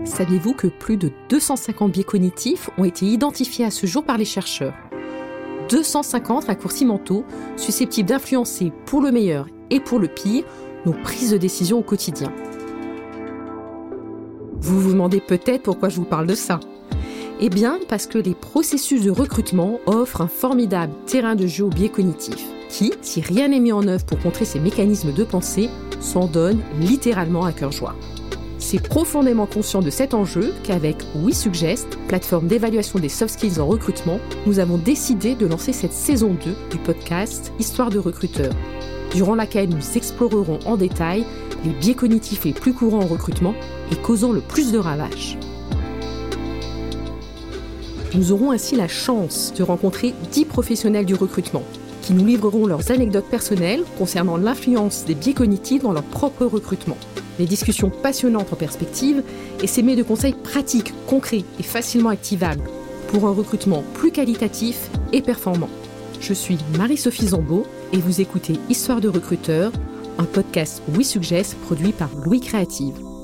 Saviez-vous que plus de 250 biais cognitifs ont été identifiés à ce jour par les chercheurs ? 250 raccourcis mentaux susceptibles d'influencer pour le meilleur et pour le pire nos prises de décision au quotidien. Vous vous demandez peut-être pourquoi je vous parle de ça. Eh bien, parce que les processus de recrutement offrent un formidable terrain de jeu aux biais cognitifs, qui, si rien n'est mis en œuvre pour contrer ces mécanismes de pensée, s'en donnent littéralement à cœur joie. C'est profondément conscient de cet enjeu qu'avec WeSuggest, plateforme d'évaluation des soft skills en recrutement, nous avons décidé de lancer cette saison 2 du podcast Histoire de recruteurs, durant laquelle nous explorerons en détail les biais cognitifs les plus courants en recrutement et causant le plus de ravages. Nous aurons ainsi la chance de rencontrer 10 professionnels du recrutement qui nous livreront leurs anecdotes personnelles concernant l'influence des biais cognitifs dans leur propre recrutement. Des discussions passionnantes en perspective et s'aimer de conseils pratiques, concrets et facilement activables pour un recrutement plus qualitatif et performant. Je suis Marie-Sophie Zambeau et vous écoutez Histoire de recruteurs, un podcast WeSuggest produit par Louis Créative.